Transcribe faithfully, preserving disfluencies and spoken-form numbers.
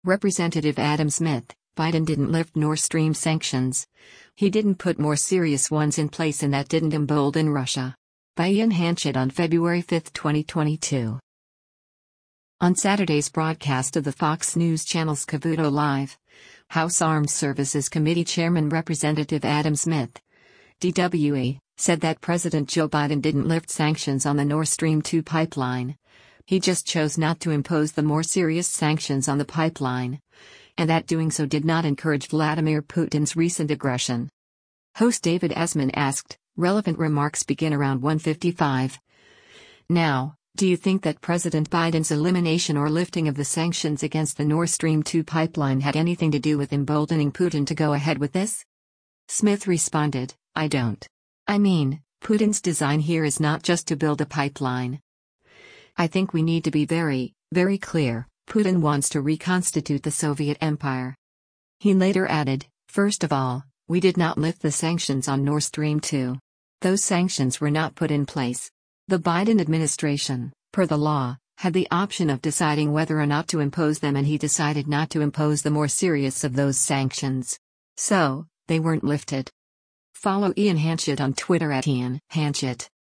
Representative Adam Smith, Biden didn't lift Nord Stream sanctions. He didn't put more serious ones in place, and that didn't embolden Russia. By Ian Hanchett on February fifth, twenty twenty-two. On Saturday's broadcast of the Fox News Channel's Cavuto Live, House Armed Services Committee Chairman Representative Adam Smith, D W E, said that President Joe Biden didn't lift sanctions on the Nord Stream two pipeline. He just chose not to impose the more serious sanctions on the pipeline, and that doing so did not encourage Vladimir Putin's recent aggression. Host David Esman asked, relevant remarks begin around one fifty-five. Now, do you think that President Biden's elimination or lifting of the sanctions against the Nord Stream two pipeline had anything to do with emboldening Putin to go ahead with this? Smith responded, I don't. I mean, Putin's design here is not just to build a pipeline. I think we need to be very, very clear. Putin wants to reconstitute the Soviet Empire. He later added, first of all, we did not lift the sanctions on Nord Stream two. Those sanctions were not put in place. The Biden administration, per the law, had the option of deciding whether or not to impose them, and he decided not to impose the more serious of those sanctions. So, they weren't lifted. Follow Ian Hanchett on Twitter at Ian Hanchett.